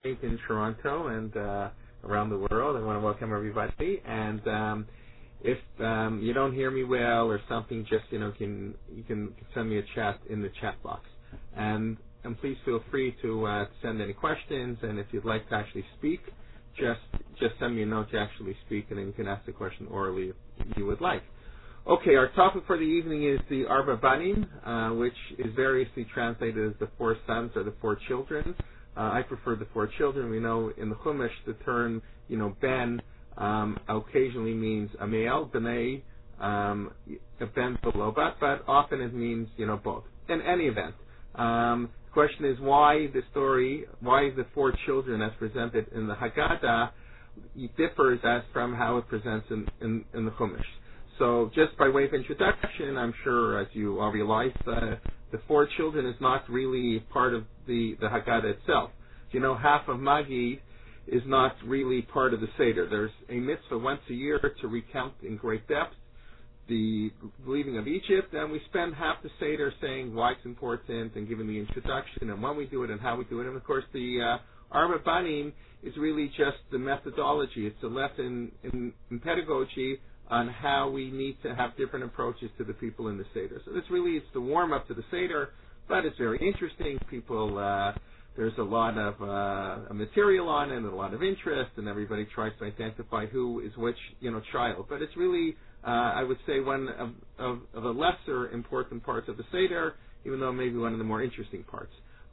in Toronto and around the world. I want to welcome everybody. And if you don't hear me well or something, just you can send me a chat in the chat box. And please feel free to send any questions. And if you'd like to actually speak, just send me a note to actually speak, and then you can ask the question orally if you would like. Okay, our topic for the evening is the Arba Banim, which is variously translated as the four sons or the four children. I prefer the four children. We know in the Chumash the term, ben, occasionally means a male, b'nai, a ben below, but often it means, both. In any event, the question is why the four children as presented in the Haggadah differs as from how it presents in the Chumash. So just by way of introduction, I'm sure as you all realize, the four children is not really part of the Haggadah itself. Half of Magid is not really part of the Seder. There's a mitzvah once a year to recount in great depth the leaving of Egypt, and we spend half the Seder saying why it's important and giving the introduction and when we do it and how we do it. And of course the Arba Banim is really just the methodology. It's a lesson in pedagogy on how we need to have different approaches to the people in the Seder. So it's the warm-up to the Seder, but it's very interesting. There's a lot of material on it and a lot of interest, and everybody tries to identify who is which, child. But it's really, I would say, one of the lesser important parts of the Seder, even though maybe one of the more interesting parts.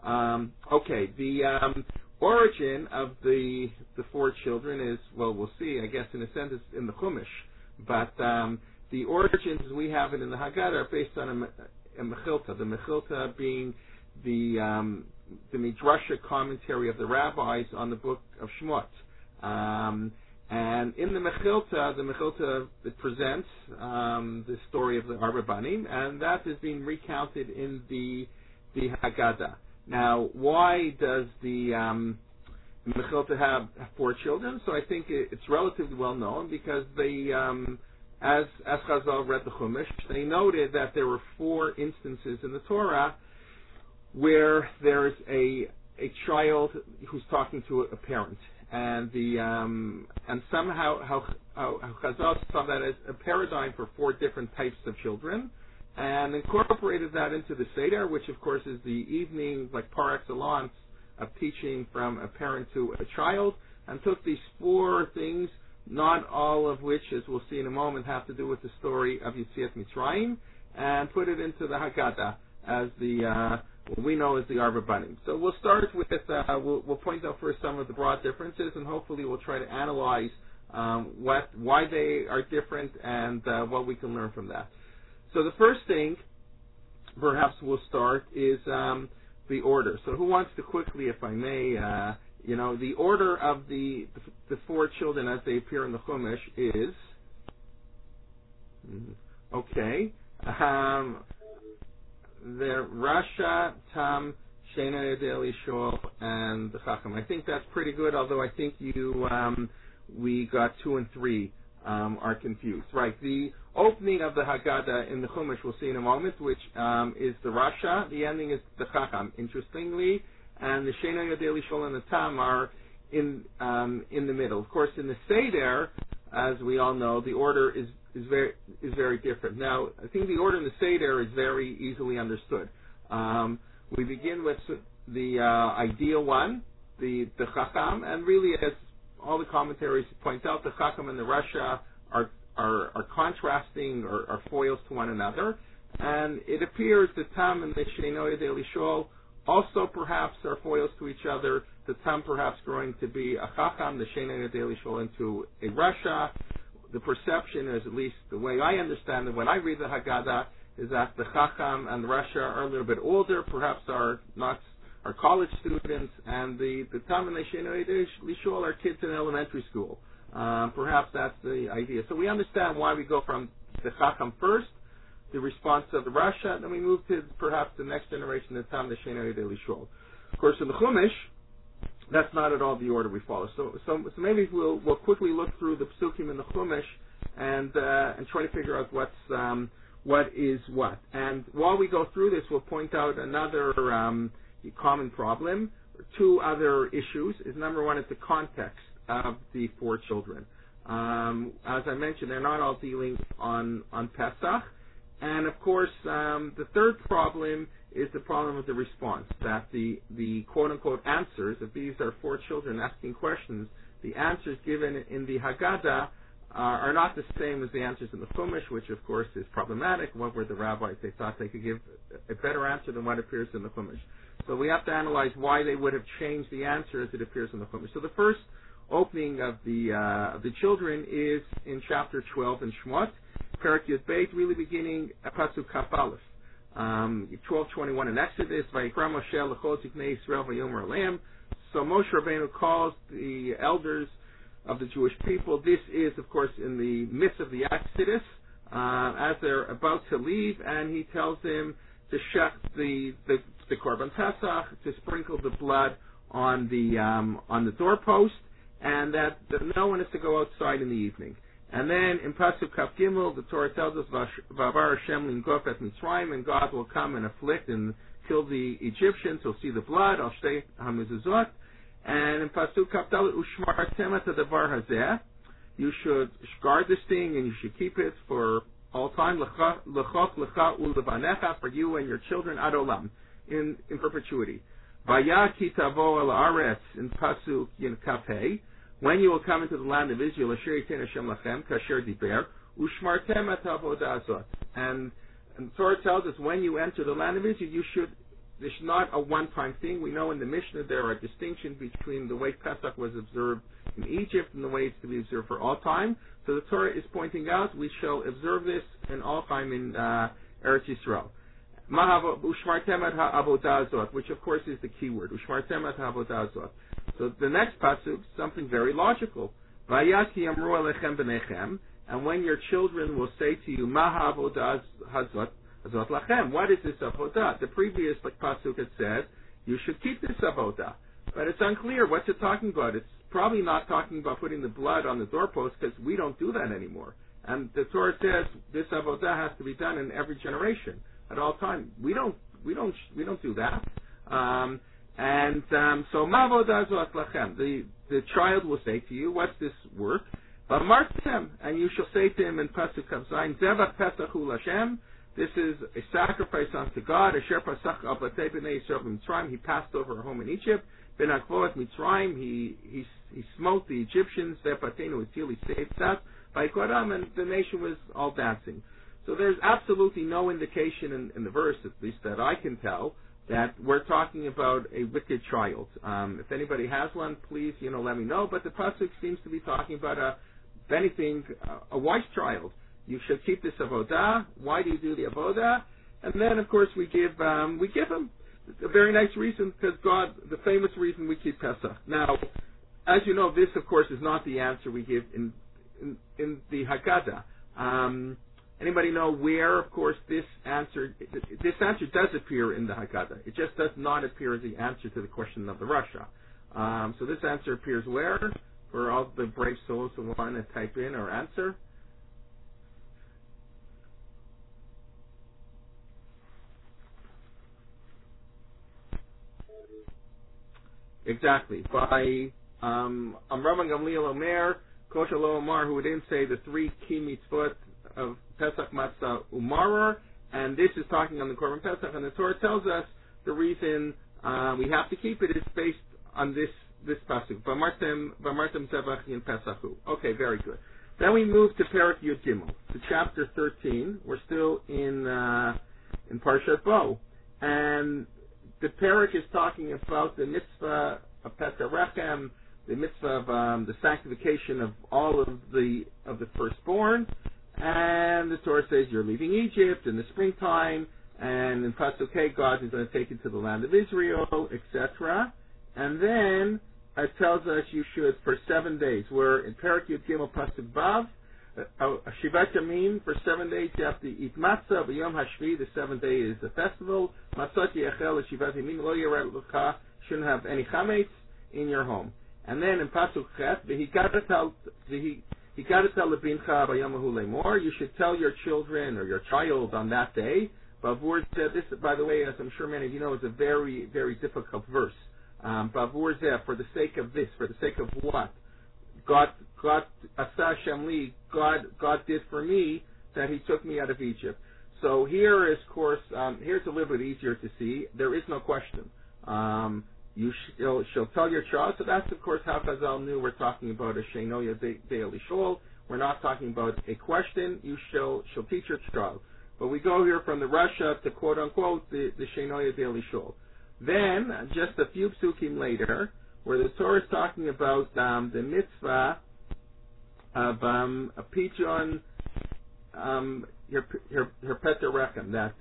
The origin of the four children is, well, we'll see, I guess, in a sense, it's in the Chumash. But the origins as we have it in the Haggadah are based on a Mechilta. The Mechilta being the Midrashic commentary of the rabbis on the book of Shemot. And in the Mechilta it presents the story of the Arba Banim, and that is being recounted in the Haggadah. Now, why does the Mechilta have four children? So I think it's relatively well known because they, as Chazal read the Chumash, they noted that there were four instances in the Torah where there's a child who's talking to a parent, and somehow how Chazal saw that as a paradigm for four different types of children, and incorporated that into the Seder, which of course is the evening, like par excellence, of teaching from a parent to a child, and took these four things, not all of which, as we'll see in a moment, have to do with the story of Yetziat Mitzrayim, and put it into the Haggadah as what we know as the Arba Banim. So we'll start with, we'll point out first some of the broad differences, and hopefully we'll try to analyze why they are different and what we can learn from that. So the first thing, perhaps we'll start, is the order. So who wants to quickly, if I may, the order of the four children as they appear in the Chumash is, the Rasha, Tam, Shena, Yedei, Shol, and the Chacham. I think that's pretty good, although I think we got 2 and 3 are confused. Right, the opening of the Haggadah in the Chumash we'll see in a moment, which is the Rasha. The ending is the Chacham, interestingly, and the Shena, Yedei, Shol, and the Tam are in the middle. Of course, in the Seder, as we all know, the order is very different. Now, I think the order in the Seder is very easily understood. We begin with the ideal one, the Chacham, and really, as all the commentaries point out, the Chacham and the Rasha are contrasting or are foils to one another, and it appears the Tam and the Sheino Yedei Shol also perhaps are foils to each other. The Tam perhaps growing to be a Chacham, the Sheino Yedei Shol into a Rasha. The perception is, at least the way I understand it when I read the Haggadah, is that the Chacham and the Rasha are a little bit older, perhaps are college students, and the Tam and the Sheino Yedei Shol are kids in elementary school. Perhaps that's the idea. So we understand why we go from the Chacham first, the response of the Rasha, then we move to perhaps the next generation, the Tam, the Sheino Yedei Shol. Of course, in the Chumash, that's not at all the order we follow. So maybe we'll quickly look through the psukim in the Chumash and try to figure out what is what. And while we go through this, we'll point out another common problem. two other issues. Is number one is the context of the 4 children. As I mentioned, they're not all dealing on Pesach. And of course, the third problem is the problem of the response, that the quote-unquote answers, if these are 4 children asking questions, the answers given in the Haggadah are not the same as the answers in the Chumash, which of course is problematic. What were the rabbis? They thought they could give a better answer than what appears in the Chumash. So we have to analyze why they would have changed the answer as it appears in the Chumash. So the first opening of the children is in chapter 12 in Shemot, Perek Yud Beit, really beginning Pasuk Kaf Aleph. 12:21 in Exodus, Vayikra Moshe l'chol ziknei Yisrael vayomer aleim. So Moshe Rabbeinu calls the elders of the Jewish people. This is, of course, in the midst of the Exodus, as they're about to leave, and he tells them to shech the Korban Pesach, to sprinkle the blood on the doorpost, and that no one is to go outside in the evening. And then in Pasuk Kaf Gimel, the Torah tells us, V'avar Hashem lingof et Mitzrayim, and God will come and afflict and kill the Egyptians. He'll see the blood, al shtei hamezuzot. And in Pasuk Kaf Dalet, Ushmartem et hadavar hazeh, you should guard this thing and you should keep it for all time, l'choch l'cha u'levanecha, for you and your children, ad olam, in perpetuity. Vaya ki tavo el aretz, in Pasuk Yin Kaf Hey, when you will come into the land of Israel, asher yitin Hashem lachem, kasher diber, ushmartem et havodah azot. And the Torah tells us when you enter the land of Israel, this is not a one-time thing. We know in the Mishnah there are distinctions between the way Pesach was observed in Egypt and the way it's to be observed for all time. So the Torah is pointing out we shall observe this in all time in Eretz Yisrael. Ushmartem et havodah azot, which of course is the key word. Ushmartem et havodah azot. So the next pasuk, something very logical. Vayaki amru alechem b'nechem, and when your children will say to you, Ma havodah hazot lachem, what is this avodah? The previous pasuk had said, you should keep this avodah. But it's unclear, what's it talking about? It's probably not talking about putting the blood on the doorpost, because we don't do that anymore. And the Torah says this avodah has to be done in every generation, at all times. We don't do that. So ma'avodah zot lachem, the child will say to you, what's this work? V'amartem, and you shall say to him in Pasuk Kaf Zayin, Zevach Pesach hu l'Hashem, this is a sacrifice unto God. Asher pasach al batei b'nei Yisrael b'Mitzrayim, he passed over a home in Egypt. Ben akvoat Mitzrayim, he smote the Egyptians. Ve'patenu etil, he saved us. By Kodam, and the nation was all dancing. So there's absolutely no indication in the verse, at least that I can tell, that we're talking about a wicked child. If anybody has one, please, let me know. But the pasuk seems to be talking about if anything, a wise child. You should keep this avodah. Why do you do the avodah? And then, of course, we give him a very nice reason, because God, the famous reason we keep Pesach. Now, as you know, this, of course, is not the answer we give in the Haggadah. Anybody know where, of course, this answer does appear in the Haggadah. It just does not appear as the answer to the question of the Rasha. So this answer appears where? For all the brave souls who want to type in our answer. Exactly. By Amram Gamliel Omer, Kosher Lo Omar, who didn't say the 3 key mitzvot of Pesach Matzah Umaror, and this is talking on the Korban Pesach, and the Torah tells us the reason we have to keep it is based on this pasuk. V'amartem zevach in Pesachu. Okay, very good. Then we move to Perek Yud Gimel, to chapter 13. We're still in Parshat Bo, and the Perek is talking about the mitzvah of Pesach Rechem, the mitzvah of the sanctification of all of the firstborn. And the Torah says you're leaving Egypt in the springtime, and in Pasuk Hey, God is going to take you to the land of Israel, etc. And then it tells us you should, for 7 days, we're in Perek Yud Gimel Pasuk Vav, Shivat Yamim, for 7 days you have to eat matzah, B'yom Hashvi, the 7th day is the festival, Matzot Yechel, Shivat Yamim, Lo Yereh L'cha, shouldn't have any chametz in your home. And then in Pasuk Chet, you got to tell lebincha b'yamahu lemor. You should tell your children or your child on that day. Bavur said this, by the way, as I'm sure many of you know, is a very, very difficult verse. Bavur zeh, for the sake of this, for the sake of what? God, Asa Hashem li, God did for me that He took me out of Egypt. So here is, of course, here's a little bit easier to see. There is no question. She'll tell your child. So that's, of course, how Chazal knew we're talking about a sheinoya de'eli shol. We're not talking about a question. She'll teach your child. But we go here from the Rasha to quote unquote the sheinoya de'eli shol. Then, just a few psukim later, where the Torah is talking about the mitzvah of a pigeon, her Peter Rechem, that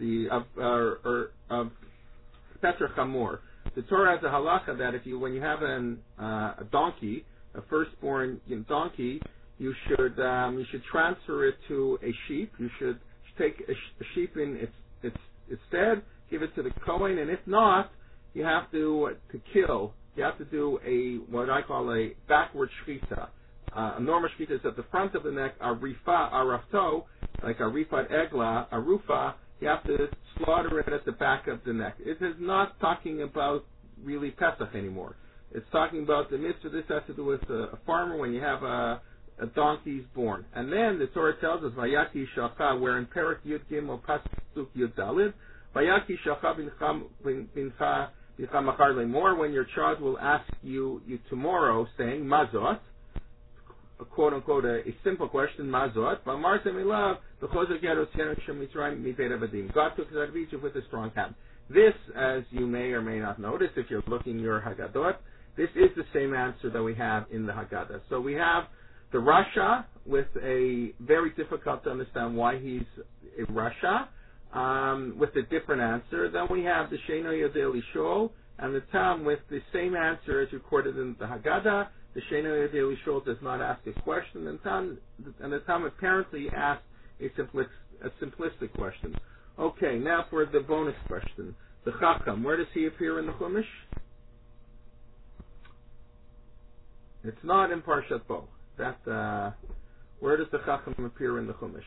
of Peter Chamor. The Torah has a halacha that when you have a donkey, a firstborn donkey, you should transfer it to a sheep. You should take a sheep in its stead, give it to the Kohen, and if not, you have to kill. You have to do what I call a backward shchita. A normal shchita is at the front of the neck, a rifa, a rafto, like a rifat egla, a rufa. You have to slaughter it at the back of the neck. It is not talking about really Pesach anymore. It's talking about the mitzvah. This has to do with a farmer when you have a donkey's born. And then the Torah tells us, Vayaki Shalcha, where in Perek Yud Gimel Pasuk Yud Dalid, Vayaki Shalcha bincha machar lemor, when your child will ask you tomorrow, saying, Mazot, quote unquote, a simple question, Mazot, V'amar Semilav, V'chozer Gero Tzenu Shemitzrayim Mipei Avadim. God took us out of Egypt with a strong hand. This, as you may or may not notice, if you're looking your Haggadot, this is the same answer that we have in the Haggadah. So we have the Rasha with a very difficult to understand why he's a Rasha, with a different answer. Then we have the Sheinoya de'eli shol and the Tam with the same answer as recorded in the Haggadah. The Sheinoya de'eli shol does not ask a question, and the Tam apparently asked a simplistic question. Okay, now for the bonus question. The Chacham, where does he appear in the Chumash? It's not in Parshat Bo. Where does the Chacham appear in the Chumash?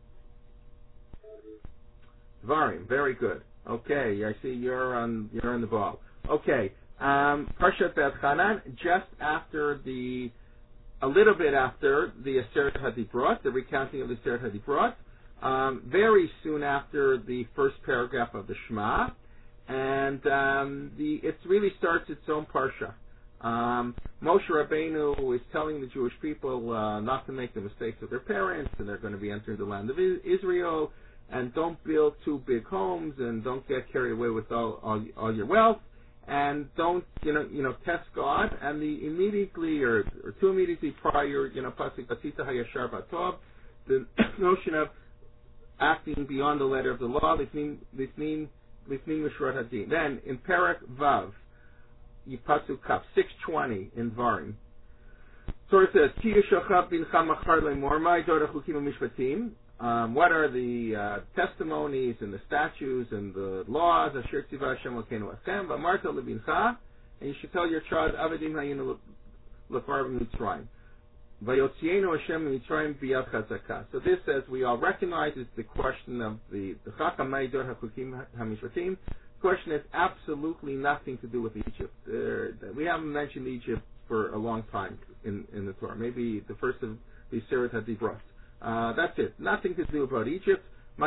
Dvarim, very good. Okay, I see you're on the ball. Okay, Parshat Va'etchanan, just after a little bit after the Aseret HaDibrot, the recounting of the Aseret HaDibrot, very soon after the first paragraph of the Shema, and it really starts its own parsha. Moshe Rabbeinu is telling the Jewish people not to make the mistakes of their parents, and they're going to be entering the land of Israel, and don't build too big homes, and don't get carried away with all your wealth, and don't test God. And immediately or two immediately prior, pasuk Batita Hayashar Batov, the notion of acting beyond the letter of the law, Lifnim Mishrat Hadin. Then in Perek Vav, Pasuk Kaf 620 in Dvarim, Torah says, Ki yishachab bincha machar lemor mai Torah chukim u'mishpatim. What are the testimonies and the statutes and the laws? Asher tzivah Hashem Elokeinu lechem. V'amarta lebincha, and you should tell your child, Avadim hayinu lefar b'mitzrayim. Vayotzienu Hashem mitzrayim b'yad chazaka. So this, as we all recognize, is the question of the Chacham mai Torah chukim hamishpatim. The question has absolutely nothing to do with Egypt. We haven't mentioned Egypt for a long time in the Torah. Maybe the first of the Aseret HaDibrot. That's it. Nothing to do about Egypt.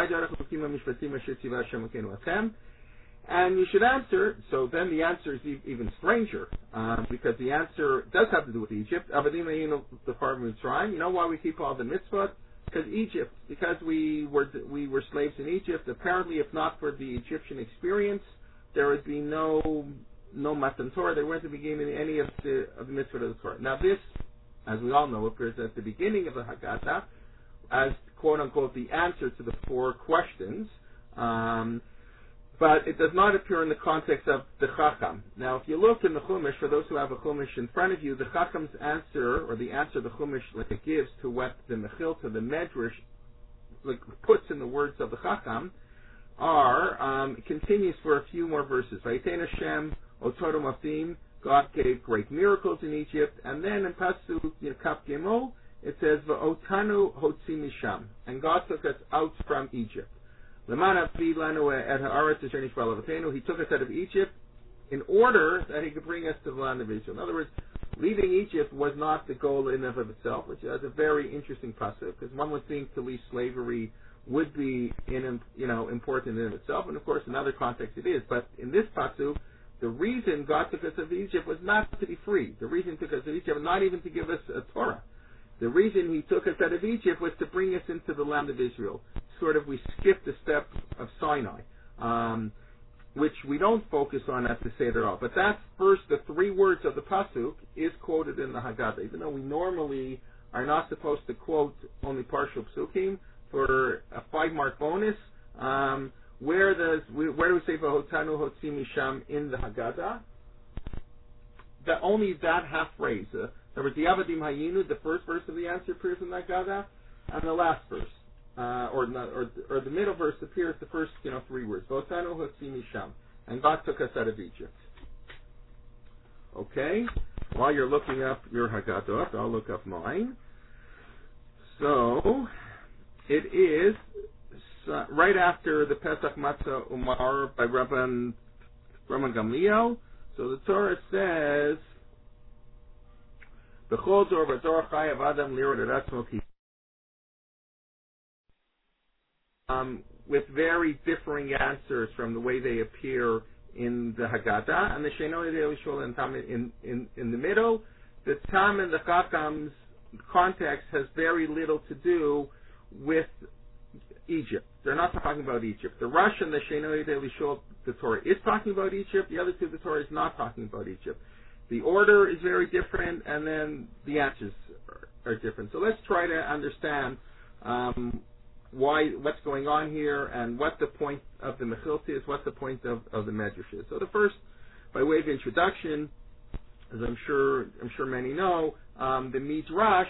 And you should answer. So then the answer is even stranger, because the answer does have to do with Egypt. You know why we keep all the mitzvot? Because Egypt. Because we were slaves in Egypt. Apparently, if not for the Egyptian experience, there would be no Matan Torah. They weren't to be given any of the mitzvot of the Torah. Now this, as we all know, appears at the beginning of the Haggadah as quote-unquote the answer to the four questions, but it does not appear in the context of the Chacham. Now, if you look in the Chumash, for those who have a Chumash in front of you, the Chacham's answer, or the answer the Chumash gives to what the Mechil, to the Medrash, puts in the words of the Chacham, continues for a few more verses. Vayitein Hashem Otoro Mafim, God gave great miracles in Egypt, and then in Pasuk Kaf Gimel, it says, V'otanu hotzi misham, and God took us out from Egypt. He took us out of Egypt in order that he could bring us to the land of Israel. In other words, leaving Egypt was not the goal in and of itself, which is a very interesting pasuk, because one would think to leave slavery would be important in itself, and of course in other contexts it is. But in this pasuk, the reason God took us out of Egypt was not to be free. The reason He took us out of Egypt was not even to give us a Torah. The reason He took us out of Egypt was to bring us into the land of Israel. Sort of, we skipped the step of Sinai, which we don't focus on at the Seder at all. But that's first, the three words of the pasuk is quoted in the Haggadah, even though we normally are not supposed to quote only partial psukim. For a 5-mark bonus, where do we say V'hotanu hotzi misham in the Haggadah? Only that half phrase. There was the Avadim Hayinu, the first verse of the answer appears in the Haggadah, and the last verse, or the middle verse appears the first 3 words. V'hotanu hotzi misham, and God took us out of Egypt. Okay. While you're looking up your Haggadah, I'll look up mine. So it is right after the Pesach Matzah Umar by Rabban Gamliel. So the Torah says, "B'chol dor v'dor chayav adam lirod eratzmo ki." With very differing answers from the way they appear in the Haggadah, and the Sheinoi De'Elishol and Tam in the middle. The Tam and the Chakam's context has very little to do with Egypt. They're not talking about Egypt. The Rush and the Sheinoi De'Elishol, the Torah is talking about Egypt. The other two, the Torah is not talking about Egypt. The order is very different, and then the answers are different. So let's try to understand what's going on here, and what the point of the Mechilta is, what the point of the Medrash is. So the first, by way of introduction, as I'm sure many know, the Midrash,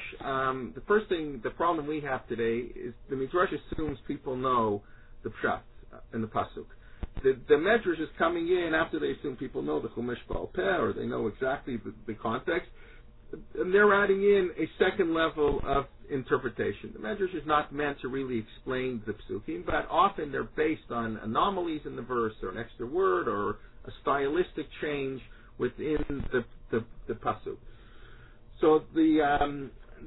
the problem we have today is the Midrash assumes people know the Pshat and the Pasuk. The Medrash is coming in after they assume people know the Chumash Baal Peh, or they know exactly the context, and they're adding in a second level of interpretation. The Medrash is not meant to really explain the Psukim, but often they're based on anomalies in the verse, or an extra word, or a stylistic change within the pasuk. So the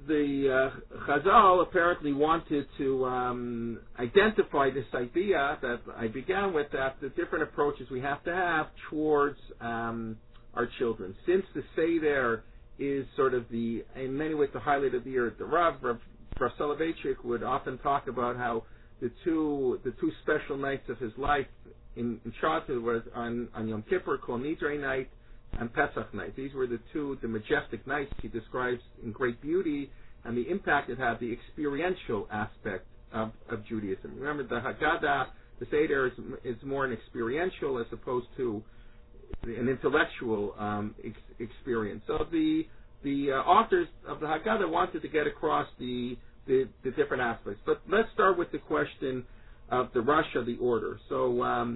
Chazal apparently wanted to identify this idea that I began with, that the different approaches we have to have towards our children. Since the Seder is sort of in many ways the highlight of the year, the Rav Soloveitchik would often talk about how the two special nights of his life in childhood was on Yom Kippur, Kol Nidrei night, and Pesach night. These were the majestic nights he describes in great beauty, and the impact it had, the experiential aspect of Judaism. Remember, the Haggadah, the Seder, is more an experiential as opposed to an intellectual experience. So the authors of the Haggadah wanted to get across the different aspects. But let's start with the question of the Rasha, the order. So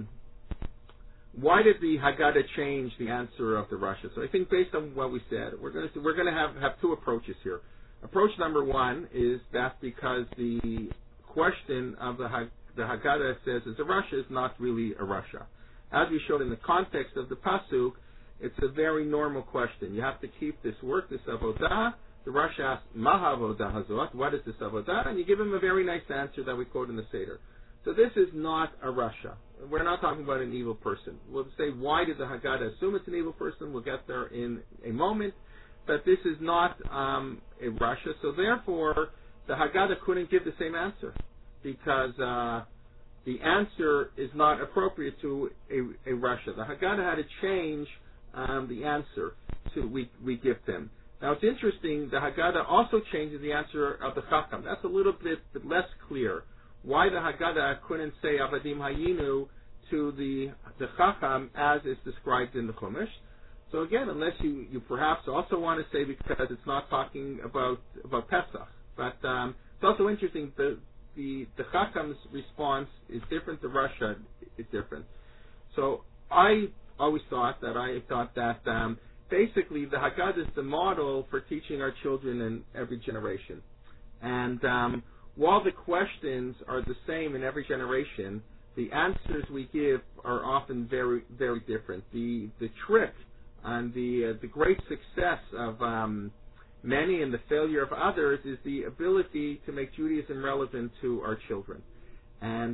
why did the Haggadah change the answer of the Rasha? So I think based on what we said, we're going to have two approaches here. Approach number one is that because the question of the Haggadah says is a Rasha is not really a Rasha. As we showed in the context of the pasuk, it's a very normal question. You have to keep this work, this avodah. The Rasha asks, "Maha avodah hazot?" What is this avodah? And you give him a very nice answer that we quote in the Seder. So this is not a Rasha. We're not talking about an evil person. We'll say, why did the Haggadah assume it's an evil person? We'll get there in a moment. But this is not a Rasha. So therefore, the Haggadah couldn't give the same answer, because the answer is not appropriate to a Rasha. The Haggadah had to change the answer we give them. Now it's interesting, the Haggadah also changes the answer of the Chacham. That's a little bit less clear. Why the Haggadah couldn't say Avadim Hayinu to the Chacham as is described in the Chumash. So again, unless you perhaps also want to say because it's not talking about Pesach. But it's also interesting, the Chacham's response is different, the Rasha is different. So I always thought that basically the Haggadah is the model for teaching our children in every generation. And while the questions are the same in every generation, the answers we give are often very, very different. The trick and the great success of many and the failure of others is the ability to make Judaism relevant to our children. And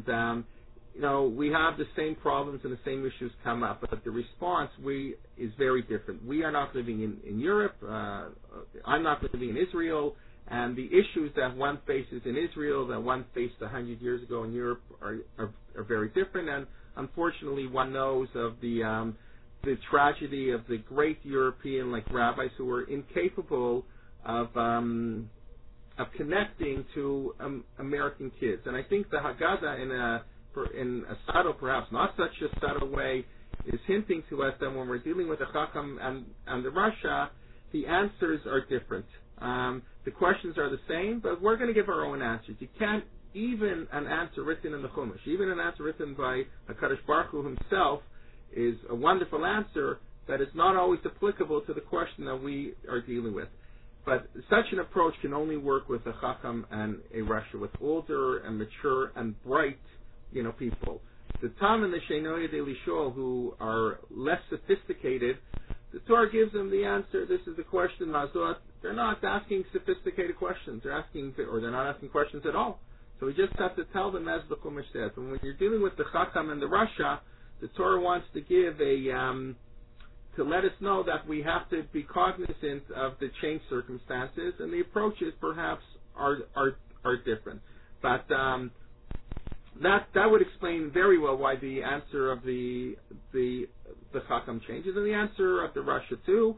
we have the same problems and the same issues come up, but the response is very different. We are not living in Europe. I'm not living in Israel. And the issues that one faces in Israel that one faced 100 years ago in Europe are very different. And unfortunately, one knows of the tragedy of the great European rabbis who were incapable of connecting to American kids. And I think the Haggadah in a subtle, perhaps not such a subtle way, is hinting to us that when we're dealing with the Chacham and the Rasha, the answers are different. The questions are the same, but we're going to give our own answers. You can't, even an answer written in the Chumash, even an answer written by HaKadosh Baruch Hu himself, is a wonderful answer, but it's not always applicable to the question that we are dealing with. But such an approach can only work with a Chacham and a Rasha, with older and mature and bright, people. The Tam and the Sheinoya de Lishol, who are less sophisticated, the Torah gives them the answer. This is the question, Mazot. They're not asking sophisticated questions. They're not asking questions at all. So we just have to tell them as the Chumash says. And when you're dealing with the Chacham and the Rasha, the Torah wants to give to let us know that we have to be cognizant of the changed circumstances, and the approaches perhaps are different. But that would explain very well why the answer of the Chacham changes, and the answer of the Rasha too.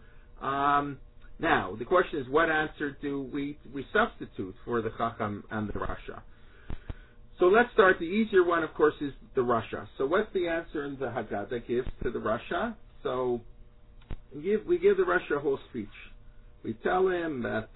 Now, the question is, what answer do we substitute for the Chacham and the Rasha? So let's start. The easier one, of course, is the Rasha. So what's the answer in the Haggadah gives to the Rasha? So we give the Rasha a whole speech. We tell him that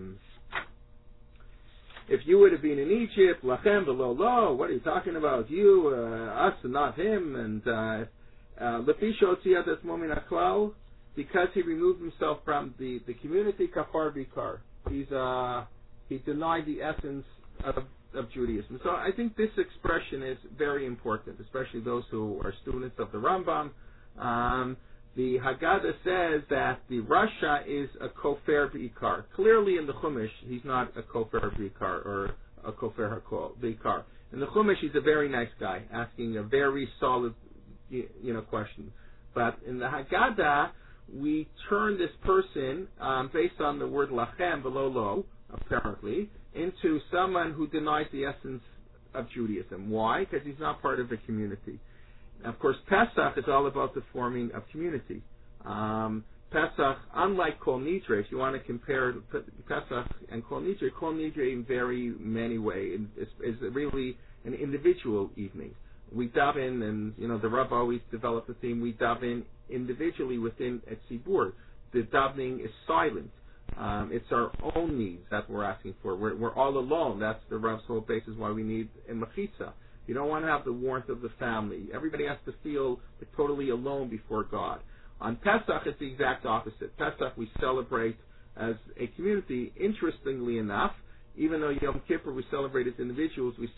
if you would have been in Egypt, lachem v'lo lo, what are you talking about? You, us, and not him. And lefi she'otziat atzmo min haklal, because he removed himself from the community, kafar vikar. He denied the essence of Judaism. So I think this expression is very important, especially those who are students of the Rambam. The Haggadah says that the Rasha is a kofer b'ikar. Clearly in the Chumash, he's not a kofer b'ikar or a kofer b'ikar. In the Chumash, he's a very nice guy, asking a very solid, question. But in the Haggadah, we turn this person, based on the word lachem v'lo lo, apparently, into someone who denies the essence of Judaism. Why? Because he's not part of the community. Of course, Pesach is all about the forming of community. Pesach, unlike Kol Nidre, if you want to compare Pesach and Kol Nidre in very many ways is really an individual evening. We daven, and the Rav always developed the theme, we daven individually within a tzibur. The davening is silent. It's our own needs that we're asking for. We're all alone. That's the Rav's whole basis why we need a mechitza. You don't want to have the warmth of the family. Everybody has to feel totally alone before God. On Pesach, it's the exact opposite. Pesach, we celebrate as a community. Interestingly enough, even though Yom Kippur we celebrate as individuals, we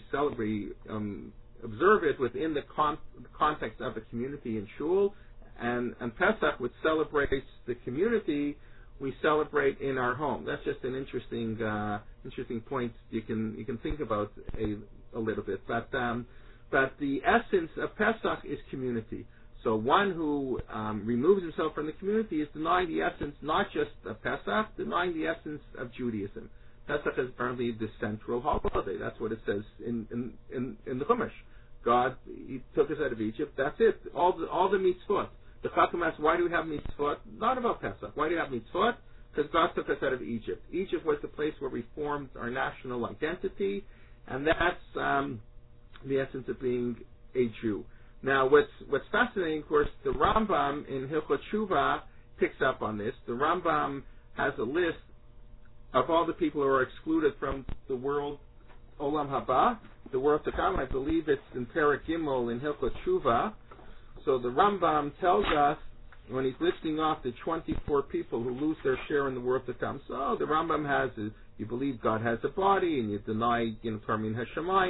observe it within the context of a community in shul. And Pesach, which celebrates the community, we celebrate in our home. That's just an interesting point you can think about a little bit. But the essence of Pesach is community. So one who removes himself from the community is denying the essence, not just of Pesach, denying the essence of Judaism. Pesach is apparently the central holiday. That's what it says in the Chumash. God, he took us out of Egypt. That's it. All the mitzvot. The Chacham asks, why do we have mitzvot? Not about Pesach. Why do we have mitzvot? Because God took us out of Egypt. Egypt was the place where we formed our national identity, and that's the essence of being a Jew. Now, what's fascinating, of course, the Rambam in Hilchot Shuvah picks up on this. The Rambam has a list of all the people who are excluded from the world Olam Haba, the world to come. I believe it's in Perek Gimel in Hilchot Shuvah. So the Rambam tells us, when he's listing off the 24 people who lose their share in the world to come, so the Rambam has, you believe God has a body, and you deny, Tarmin Hashemayim.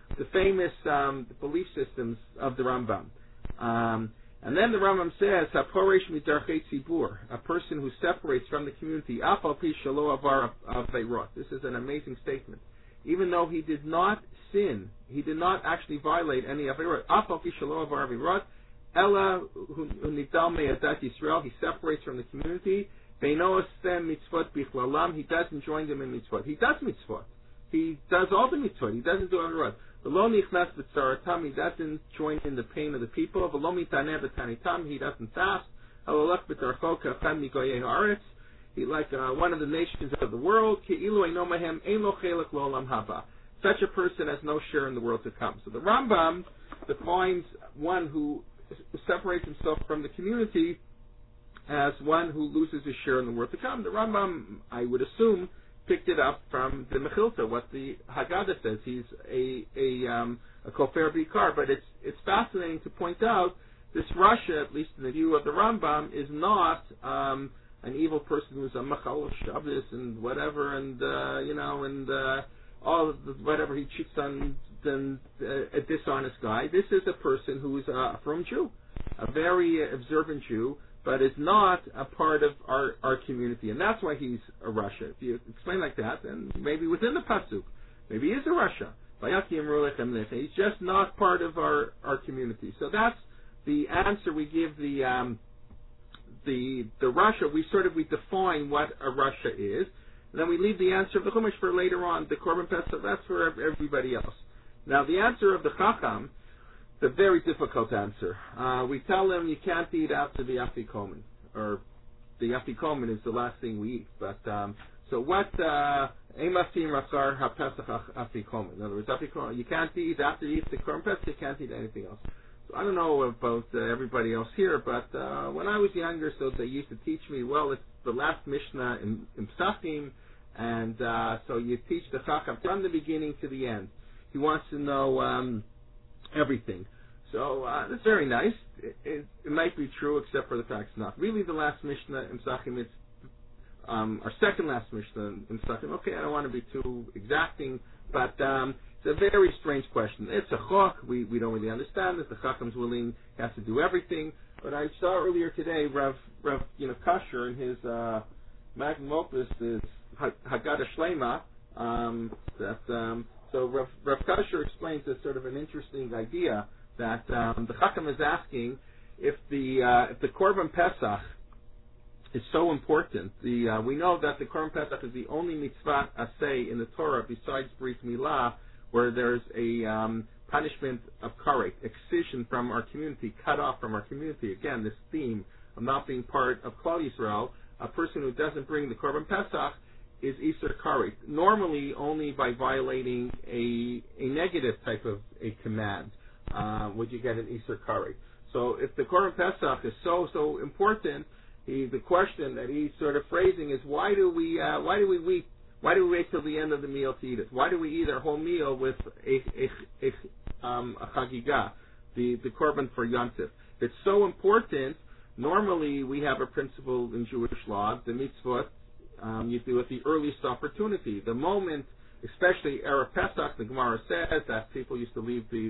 the famous belief systems of the Rambam. And then the Rambam says, "Haporesh midarchei tzibur," a person who separates from the community. Af al pi shelo avar aveirot. This is an amazing statement. Even though he did not sin, he did not actually violate any aveirot. Af al pi shelo avar aveirot, ella hu nidal me'adat Yisrael. He separates from the community. Beino ostem mitzvot bichlalam. He doesn't join them in mitzvot. He does mitzvot. He does all the mitzvot. He doesn't do aveirot. V'lo nichnas b'tzaratam. He doesn't join in the pain of the people. V'lo mitaneh b'tanitam. He doesn't fast. Halolach b'tarcho ka'achad migoyei haaretz. He like one of the nations of the world. Ki'ilu eino mahem ein lo chelek lo'olam haba. Such a person has no share in the world to come. So the Rambam defines one who separates himself from the community as one who loses his share in the world to come. The Rambam, I would assume, picked it up from the Mechilta, what the Haggadah says. He's a kofer bikar, but it's fascinating to point out this Rasha, at least in the view of the Rambam, is not an evil person who's a machal of Shabbos and whatever, and all of the, whatever he cheats on, a dishonest guy. This is a person who is a from Jew, a very observant Jew, but is not a part of our community, and that's why he's a Rasha. If you explain like that, then maybe within the pasuk, maybe he is a Rasha. He's just not part of our community. So that's the answer we give the Rasha. We define what a Rasha is, and then we leave the answer of the Chumash for later on. The Korban Pesach, that's for everybody else. Now the answer of the Chacham, the very difficult answer. We tell them you can't eat after the Afikomen, or the Afikomen is the last thing we eat. But so what? Emasim Rasar HaPesach Afikomen. In other words, Afikomen, you can't eat after you eat the Korban Pesach. You can't eat anything else. So I don't know about everybody else here, but when I was younger, so they used to teach me. Well, it's the last Mishnah in Psachim, and so you teach the Chacham from the beginning to the end. He wants to know everything. So that's very nice. It might be true, except for the fact it's not really the last Mishnah in Psachim. It's our second last Mishnah in Psachim. Okay, I don't want to be too exacting, but it's a very strange question. It's a chok. We don't really understand it. The Chacham's willing, he has to do everything. But I saw earlier today, Rav Kasher in his magnum opus is Haggadah Shlema. So Rav Kasher explains this sort of an interesting idea that the Chacham is asking if the Korban Pesach is so important. We know that the Korban Pesach is the only mitzvah aseh in the Torah besides Brit Milah where there's a punishment of karet, excision from our community, cut off from our community. Again, this theme of not being part of Klal Yisrael. A person who doesn't bring the Korban Pesach is Isur Karet, normally only by violating a negative type of a command would you get an Isur Karet. So if the Korban Pesach is so important, the question that he's sort of phrasing is why do we wait till the end of the meal to eat it? Why do we eat our whole meal with a chagiga, the Korban for Yontif? It's so important. Normally we have a principle in Jewish law, the mitzvot. You do at the earliest opportunity. The moment, especially Erev Pesach, the Gemara says that people used to leave the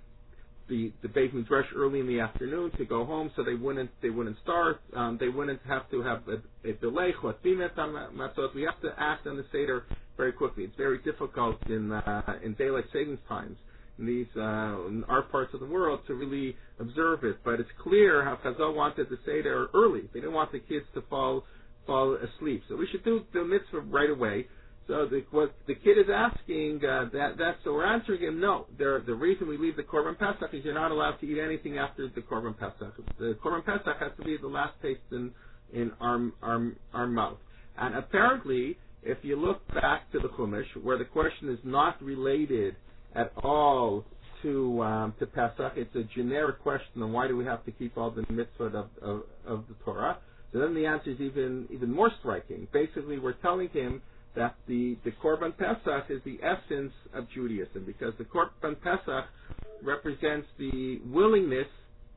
Beit Midrash early in the afternoon to go home, so they wouldn't start. They wouldn't have to have a delay. We have to act on the Seder very quickly. It's very difficult in daylight savings times in our parts of the world to really observe it. But it's clear how Chazal wanted the Seder early. They didn't want the kids to fall asleep. So we should do the mitzvah right away. So what the kid is asking, so we're answering him, no. The reason we leave the Korban Pesach is you're not allowed to eat anything after the Korban Pesach. The Korban Pesach has to be the last taste in our mouth. And apparently, if you look back to the Chumash, where the question is not related at all to Pesach, it's a generic question on why do we have to keep all the mitzvot of the Torah. So then the answer is even more striking. Basically, we're telling him that the Korban Pesach is the essence of Judaism, because the Korban Pesach represents the willingness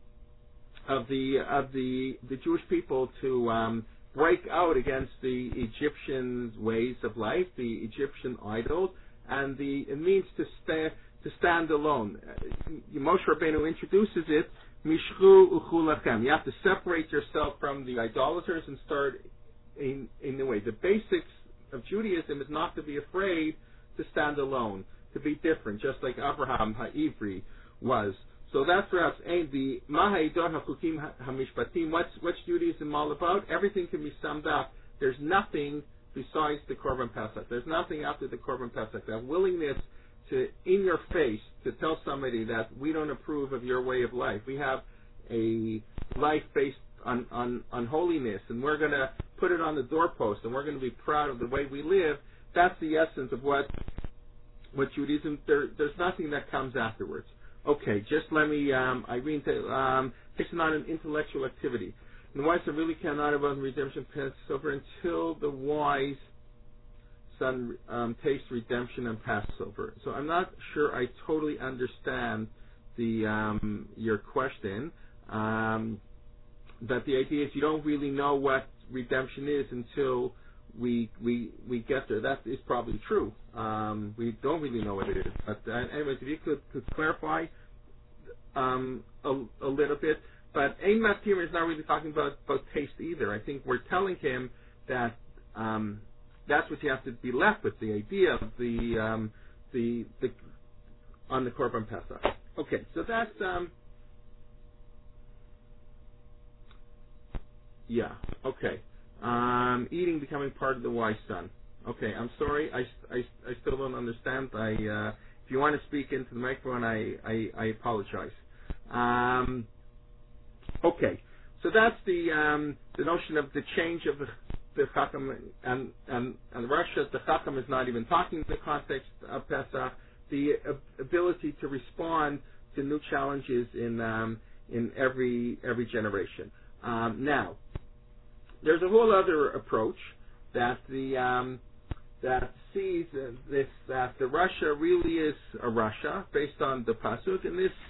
of the Jewish people to break out against the Egyptian ways of life, the Egyptian idols, and it means to to stand alone. Moshe Rabbeinu introduces it, Mishchu uchulachem. You have to separate yourself from the idolaters and start in the way. The basics of Judaism is not to be afraid to stand alone, to be different, just like Abraham Ha'ivri was. So that's perhaps the Maha'idon HaChukim HaMishpatim. What's Judaism all about? Everything can be summed up. There's nothing besides the Korban Pesach. There's nothing after the Korban Pesach. That willingness to, in your face, to tell somebody that we don't approve of your way of life. We have a life based on holiness, and we're going to put it on the doorpost, and we're going to be proud of the way we live. That's the essence of what Judaism. There's nothing that comes afterwards. Okay, just let me, Irene, it's not an intellectual activity. And the wise son really cannot about redemption Passover until the wise son tastes redemption and Passover. So I'm not sure I totally understand your question. But the idea is you don't really know what redemption is until we get there. That is probably true. We don't really know what it is. But anyways, if you could clarify a little bit. But Ein Matir is not really talking about taste either. I think we're telling him that that's what you have to be left with, the idea of the on the Korban Pesach. Okay, so that's yeah. Okay. Eating becoming part of the wise son. Okay, I'm sorry. I still don't understand. If you want to speak into the microphone, I apologize. Okay, so that's the notion of the change of the Chacham and Russia. The Chacham is not even talking in the context of Pesach. The ability to respond to new challenges in every generation. Now, there's a whole other approach that that sees that the Russia really is a Russia based on the pasuk, and this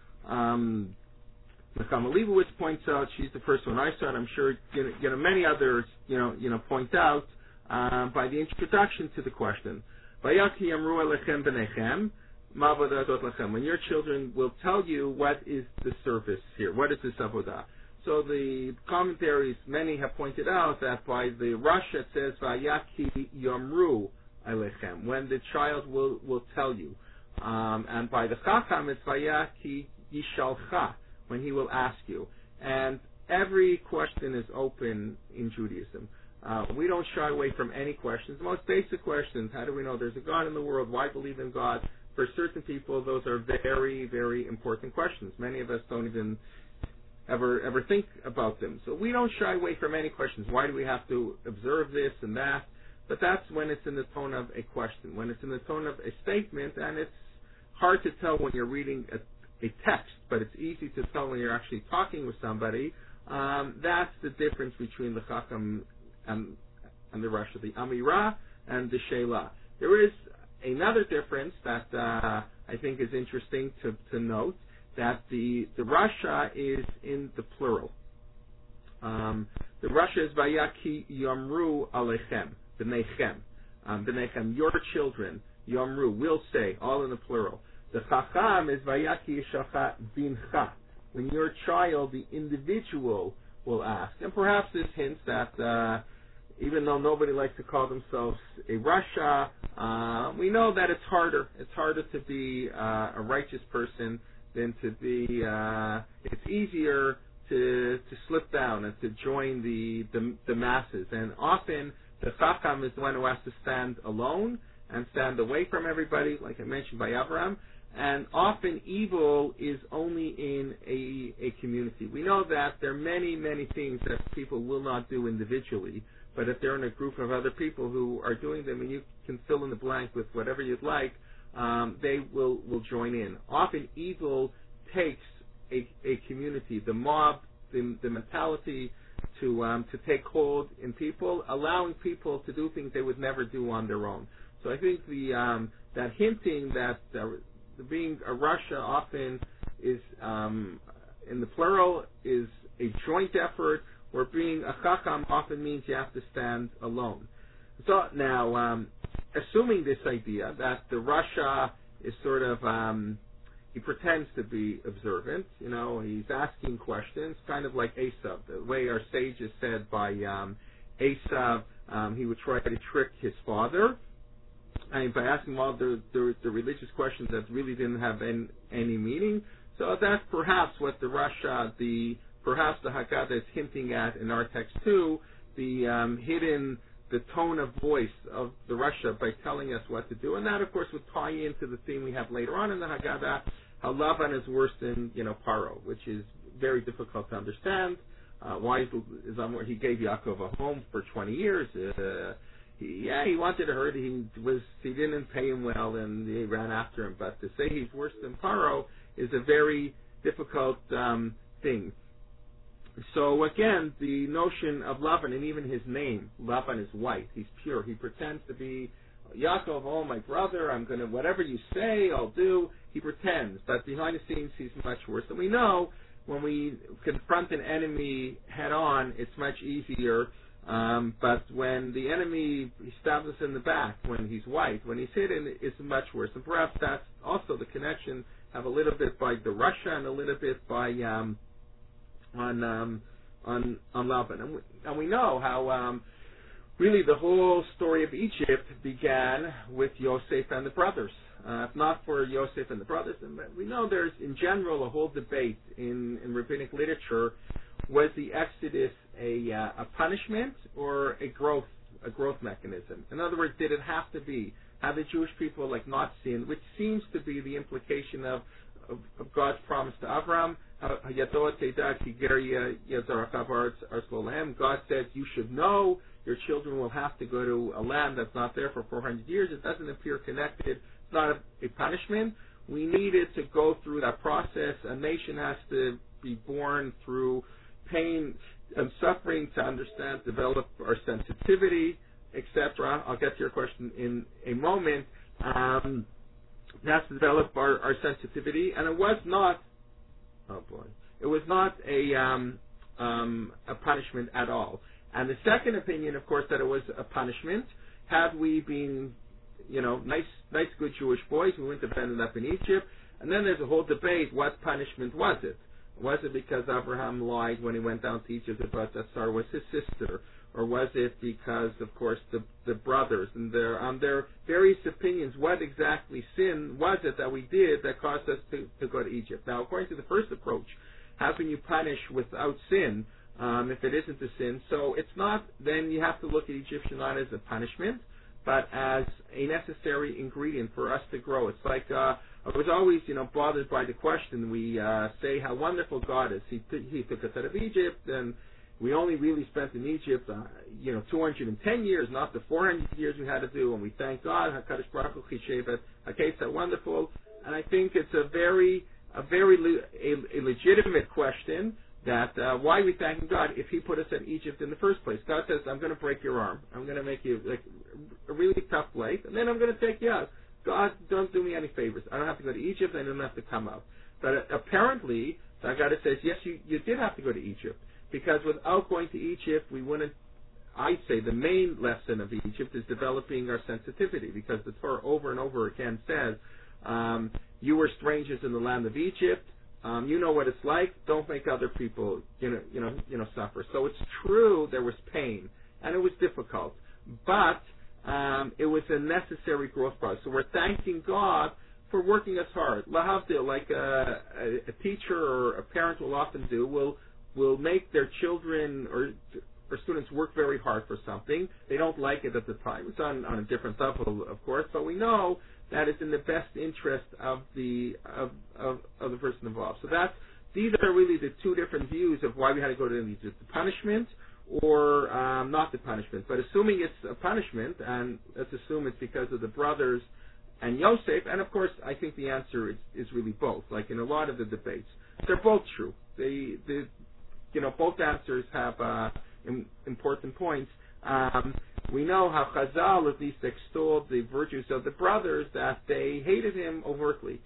Nechama Leibowitz points out. She's the first one I saw, and I'm sure many others point out by the introduction to the question. Vayaki Yamru Alechem B'nechem Ma Avodah Lechem. When your children will tell you what is the service here, what is this avodah. So the commentaries, many have pointed out that by the Russia it says Vayaki Yamru Alechem, when the child will tell you, and by the Chacham it's Vayaki Yishalcha, when he will ask you. And every question is open in Judaism. We don't shy away from any questions. The most basic questions: how do we know there's a God in the world? Why believe in God? For certain people, those are very, very important questions. Many of us don't even ever think about them. So we don't shy away from any questions. Why do we have to observe this and that? But that's when it's in the tone of a question. When it's in the tone of a statement, and it's hard to tell when you're reading a text, but it's easy to tell when you're actually talking with somebody. That's the difference between the Chacham and the Russia, the Amirah and the Sheila. There is another difference that I think is interesting to note, that the Russia is in the plural. The Russia is Vayaki Yamru Alechem, B'nechem. B'nechem, your children, Yamru, will say, all in the plural. The Chacham is Vayaki Yishalcha Bincha, when your child, the individual, will ask. And perhaps this hints that even though nobody likes to call themselves a Russia, we know that it's harder. It's harder to be a righteous person than to be. It's easier to slip down and to join the masses. And often the Chacham is the one who has to stand alone and stand away from everybody, like I mentioned by Abraham. And often evil is only in a community. We know that there are many, many things that people will not do individually, but if they're in a group of other people who are doing them, and you can fill in the blank with whatever you'd like, they will join in. Often evil takes a community, the mob, the mentality to take hold in people, allowing people to do things they would never do on their own. So I think that hinting that being a Russia often is in the plural is a joint effort, where being a Chacham often means you have to stand alone. So now, assuming this idea that the Russia is sort of he pretends to be observant. He's asking questions, kind of like Esav. The way our sages said by Esav, he would try to trick his father, and by asking all the religious questions that really didn't have any meaning. So that's perhaps what the Rasha, perhaps the Haggadah is hinting at in our text too, the tone of voice of the Rasha by telling us what to do. And that, of course, would tie into the theme we have later on in the Haggadah, how Lavan is worse than, Paro, which is very difficult to understand. Why he gave Yaakov a home for 20 years. He wanted to hurt. He didn't pay him well, and he ran after him. But to say he's worse than Paro is a very difficult thing. So again, the notion of Lavan, and even his name, Lavan is white. He's pure. He pretends to be Yaakov, oh my brother, I'm going to, whatever you say, I'll do. He pretends, but behind the scenes he's much worse. And we know when we confront an enemy head on, it's much easier. But when the enemy stabs us in the back, when he's white, when he's hidden, it's much worse. And perhaps that's also the connection, have a little bit by the Rasha and a little bit by on Laban. And we know how really the whole story of Egypt began with Yosef and the brothers. If not for Yosef and the brothers, and we know there's in general a whole debate in rabbinic literature. Was the Exodus a punishment or a growth mechanism? In other words, did it have to be? Have the Jewish people not sinned, which seems to be the implication of God's promise to Abraham. God said, you should know your children will have to go to a land that's not there for 400 years. It doesn't appear connected. It's not a punishment. We needed to go through that process. A nation has to be born through pain and suffering to understand, develop our sensitivity, etc. I'll get to your question in a moment. That's to develop our sensitivity, and it was not a punishment at all. And the second opinion, of course, that it was a punishment. Had we been, nice, good Jewish boys, we wouldn't have ended up in Egypt. And then there's a whole debate: what punishment was it? Was it because Abraham lied when he went down to Egypt about that Sarah was his sister? Or was it because, of course, the brothers and their various opinions, what exactly sin was it that we did that caused us to go to Egypt? Now, according to the first approach, how can you punish without sin if it isn't a sin? So it's not, then you have to look at Egyptian not as a punishment, but as a necessary ingredient for us to grow. It's like, I was always, bothered by the question. We say how wonderful God is. He took us out of Egypt, and we only really spent in Egypt, 210 years, not the 400 years we had to do, and we thank God, HaKadosh Baruch Hu Chishevet, okay, so wonderful. And I think it's a very legitimate question that why are we thanking God if He put us in Egypt in the first place? God says, I'm going to break your arm. I'm going to make you a really tough place, and then I'm going to take you out. God, don't do me any favors. I don't have to go to Egypt, and I don't have to come out. But apparently, God says, yes, you did have to go to Egypt. Because without going to Egypt, we wouldn't, I say the main lesson of Egypt is developing our sensitivity, because the Torah over and over again says, you were strangers in the land of Egypt, you know what it's like, don't make other people, suffer. So it's true there was pain, and it was difficult, but it was a necessary growth process. So we're thanking God for working us hard. Lahavdil, like a teacher or a parent will often do, will make their children or students work very hard for something. They don't like it at the time. It's on a different level, of course, but we know that it's in the best interest of the person involved. So these are really the two different views of why we had to go to Egypt: the punishment or not the punishment. But assuming it's a punishment, and let's assume it's because of the brothers and Yosef, and of course I think the answer is really both. Like in a lot of the debates, they're both true. Both answers have important points. We know how Chazal at least extolled the virtues of the brothers, that they hated him overtly.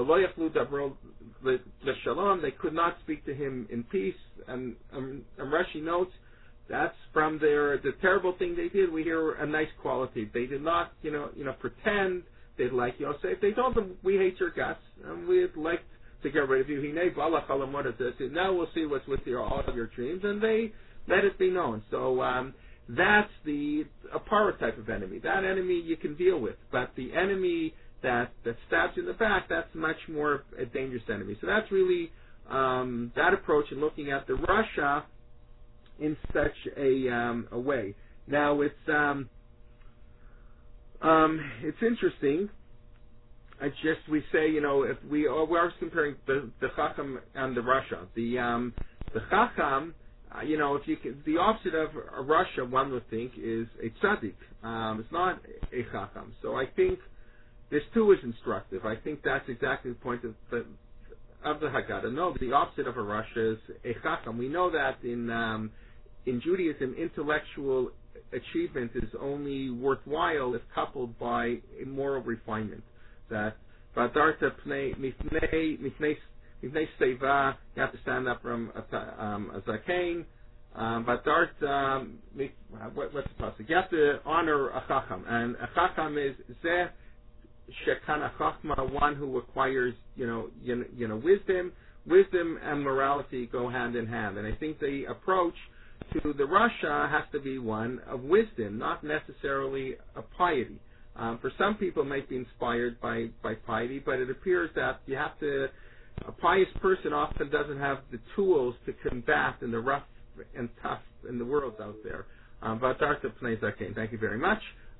They could not speak to him in peace. And Rashi notes that's from the terrible thing they did. We hear a nice quality. They did not, pretend. they'd like Yosef. They told him, we hate your guts, and we'd like to get rid of you. Now we'll see what's with all of your dreams, and they let it be known. So that's a Parah type of enemy. That enemy you can deal with, but the enemy that stabs you in the back, that's much more a dangerous enemy. So that's really that approach in looking at the Russia in such a way. Now it's interesting. We say, if we are comparing the Chacham and the Russia. The Chacham, the opposite of a Russia, one would think, is a tzaddik. It's not a Chacham. So I think this too is instructive. I think that's exactly the point of the Haggadah. No, the opposite of a Russia is a Chacham. We know that in Judaism, intellectual achievement is only worthwhile if coupled by a moral refinement. That Vadarta mifnei seva, you have to stand up from a zakein. Vadarta, what's the pasuk? You have to honor a chacham, and a chacham is zeh shekana chachma, one who acquires wisdom. Wisdom and morality go hand in hand, and I think the approach to the Russia has to be one of wisdom, not necessarily a piety. For some people, it might be inspired by piety, but it appears that a pious person often doesn't have the tools to combat in the rough and tough in the world out there. Thank you very much.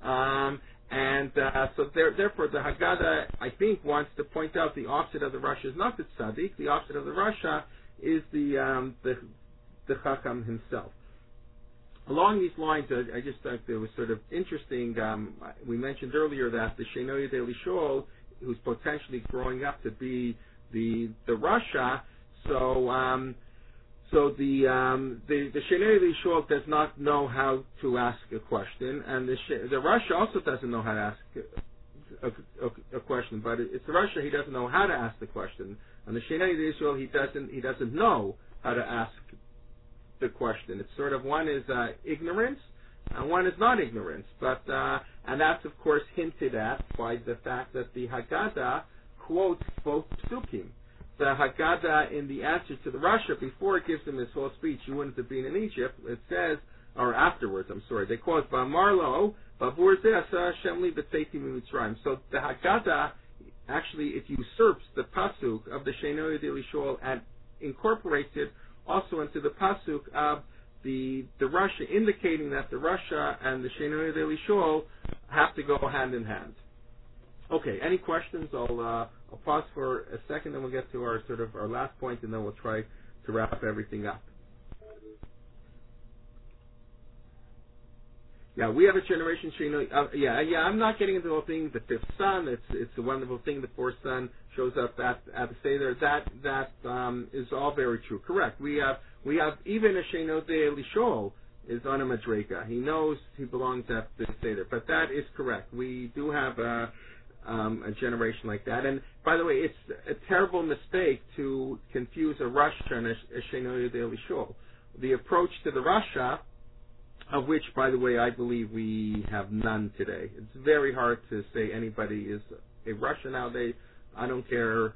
So therefore, the Haggadah, I think, wants to point out the opposite of the Russia is not the tzaddik. The opposite of the Russia is the Chacham himself. Along these lines, I just thought it was sort of interesting. We mentioned earlier that the Sheinoi Deli Shol, who's potentially growing up to be the Russia, so the Sheinoi Deli Shol does not know how to ask a question, and the Russia also doesn't know how to ask a question. But it's the Russia, he doesn't know how to ask the question, and the Sheinoi Deli Shol, he doesn't know how to ask the question. It's sort of, one is ignorance and one is not ignorance, but and that's of course hinted at by the fact that the Haggadah quotes both psukim. The Haggadah, in the answer to the Russia, before it gives him his whole speech, you wouldn't have been in Egypt, it says, or afterwards, they quote Marlo, so the Haggadah actually, it usurps the pasuk of the Sheinoi Deli Shol and incorporates it also into the pasuk of the Russia, indicating that the Russia and the Sheinoi Deli Shol have to go hand in hand. Okay, any questions? I'll pause for a second, then we'll get to our last point, and then we'll try to wrap everything up. Yeah, we have a generation Sheinoi. I'm not getting into the whole thing. The fifth son, it's a wonderful thing. The fourth son shows up at the Seder. That is all very true. Correct. We have even a Sheinoi Deli Shol is on a Madrega. He knows he belongs at the Seder. But that is correct. We do have a generation like that. And by the way, it's a terrible mistake to confuse a Russia and a Sheinoi Deli Shol. The approach to the Russia, of which, by the way, I believe we have none today. It's very hard to say anybody is a Russia nowadays. I don't care,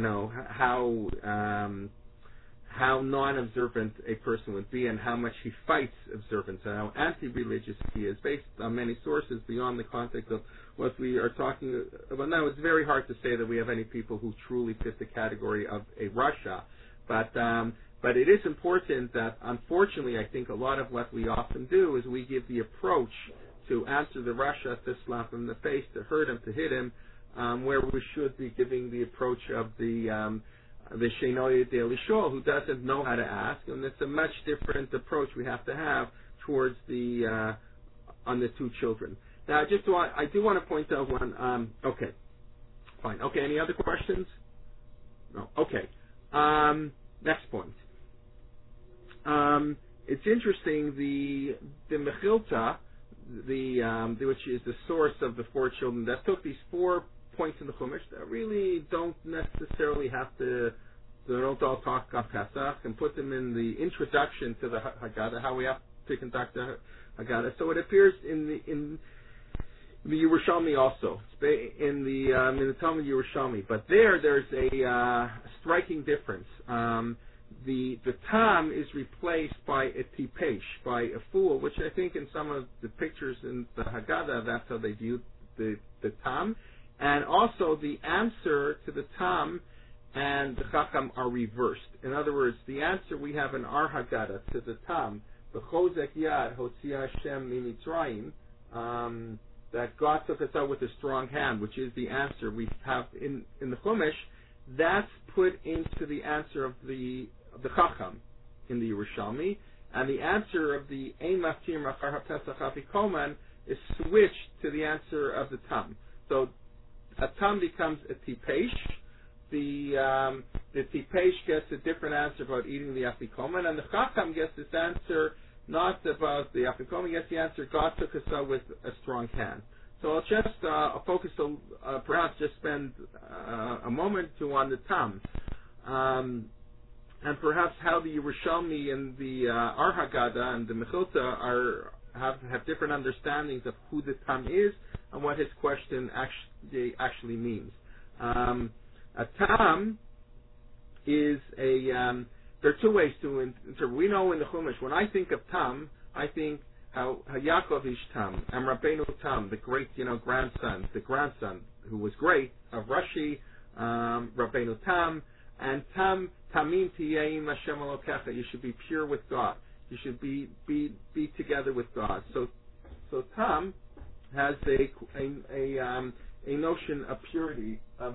how non-observant a person would be and how much he fights observance and how anti-religious he is, based on many sources beyond the context of what we are talking about now. It's very hard to say that we have any people who truly fit the category of a Russia, but it is important that, unfortunately, I think a lot of what we often do is we give the approach to answer the Russia, to slap him in the face, to hurt him, to hit him, where we should be giving the approach of the Sheinoi Deli Shol, who doesn't know how to ask, and it's a much different approach we have to have towards on the two children. Now, I do want to point out one. Okay, fine. Okay, any other questions? No. Okay. Next point. It's interesting, the Mechilta, which is the source of the four children, that took these 4 points in the Chumash that really don't necessarily have to, they don't all talk on Pesach, and put them in the introduction to the Haggadah, how we have to conduct the Haggadah. So it appears in The Yerushalmi also, in the Talmud Yerushalmi, but there's a striking difference. The tam is replaced by a tipesh, by a fool, which I think in some of the pictures in the Haggadah, that's how they view the tam, and also the answer to the tam and the chacham are reversed. In other words, the answer we have in our Haggadah to the tam, B'chozek yad hotzia Hashem mimitzrayim, that God took us out with a strong hand, which is the answer we have in the Chumash, that's put into the answer of the Chacham in the Yerushalmi, and the answer of the Ein Maftir Machar HaPesach Afikoman is switched to the answer of the Tam. So a Tam becomes a Tipesh. The Tipesh gets a different answer about eating the Afikoman, and the Chacham gets this answer not about the Afikoman, he gets the answer, God took us out with a strong hand. So I'll just focus, perhaps just spend a moment or two on the Tam. And perhaps how the Yerushalmi and the Ar Haggadah and the Mechilta have different understandings of who the Tam is and what his question actually means. A Tam is there are two ways to interpret. We know in the Chumash, when I think of Tam, I think how Yaakov ish Tam, and Rabbeinu Tam, the great grandson who was great of Rashi, Rabbeinu Tam, and Tamim Tiyeim Hashem Elokecha. You should be pure with God. You should be together with God. So Tam has a notion of purity, of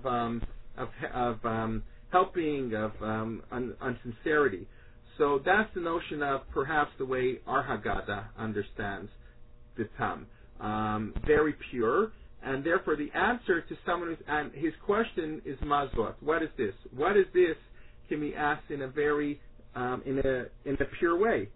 helping, of sincerity. So that's the notion of perhaps the way our Haggadah understands the Tam. Very pure. And therefore, the answer to someone and his question is mazot. What is this? What is this? Can be asked in a very in a pure way.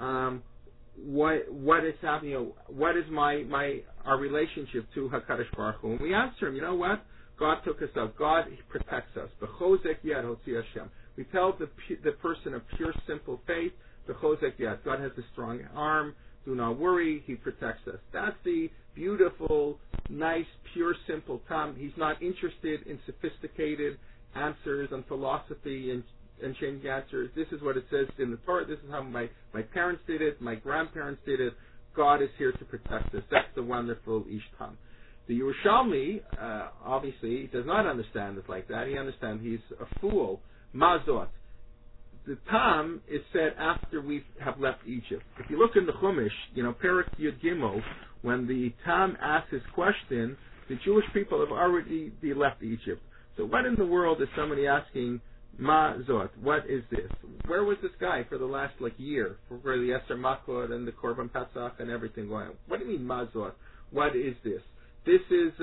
What is happening? What is our relationship to Hakadosh Baruch Hu? And we answer him. You know what? God took us out. God protects us. B'chozek yad hotzi Hashem. We tell the person of pure, simple faith. B'chozek yad. God has a strong arm. Do not worry. He protects us. That's the beautiful, nice, pure, simple Tam. He's not interested in sophisticated answers and philosophy and changing answers. This is what it says in the Torah. This is how my parents did it. My grandparents did it. God is here to protect us. That's the wonderful Ish Tam. The Yerushalmi, obviously, does not understand it like that. He understands he's a fool. Mazot. The Tam is said after we have left Egypt. If you look in the Chumash, Perek Yud Gimel, when the Tam asks his question, the Jewish people have already left Egypt. So what in the world is somebody asking, Mazot, what is this? Where was this guy for the last year, for the Esther Makot and the Korban Pesach and everything going on? What do you mean Mazot? What is this? This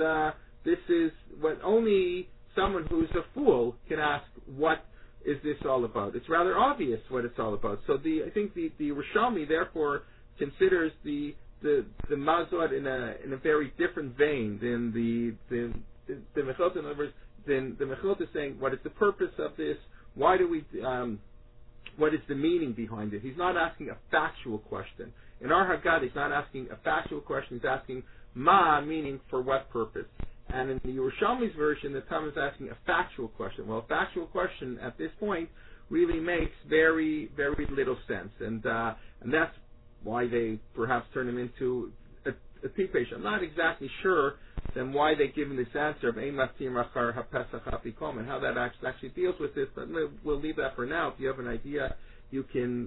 is what only someone who's a fool can ask. What is this all about? It's rather obvious what it's all about. So I think the Yerushalmi therefore considers the Mazot in a very different vein than the Mechilta. In other words, then the Mechilta is saying, what is the purpose of this? Why do we? What is the meaning behind it? He's not asking a factual question. In our Haggadah, he's not asking a factual question. He's asking Ma, meaning for what purpose. And in the Yerushalmi's version, the Tam is asking a factual question. Well, a factual question at this point really makes very, very little sense, and that's why they perhaps turn him into a tipesh. I'm not exactly sure then why they give him this answer of Ein Maftir Machar HaPesach Afikom and how that actually deals with this. But we'll leave that for now. If you have an idea, you can